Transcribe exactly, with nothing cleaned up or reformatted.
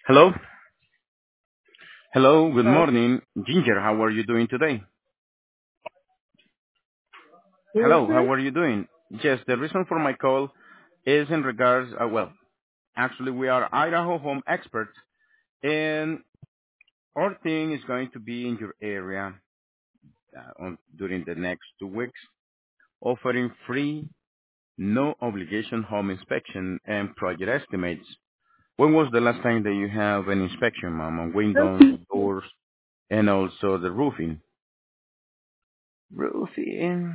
Hello? Hello, good Hello. morning. Ginger, how are you doing today? Hello, Mm-hmm. how are you doing? Yes, the reason for my call is in regards, uh, well, actually we are Idaho home experts and our thing is going to be in your area uh, on, during the next two weeks, offering free, no obligation home inspection and project estimates. When was the last time that you have an inspection, ma'am, on windows, doors, and also the roofing? Roofing.